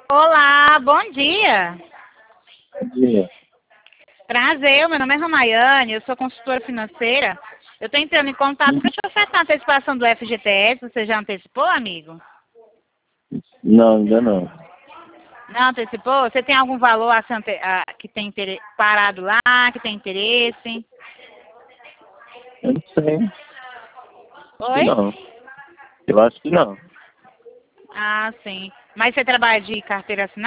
Olá, bom dia. Bom dia. Prazer, meu nome é Ramayane, eu sou consultora financeira. Eu estou entrando em contato para te ofertar a antecipação do FGTS. Você já antecipou, amigo? Não, ainda não. Não antecipou? Você tem algum valor que tem parado lá, que tem interesse? Eu não sei. Acho que Oi? não. Eu acho que não. Ah, sim. Mas você trabalha de carteira assinada?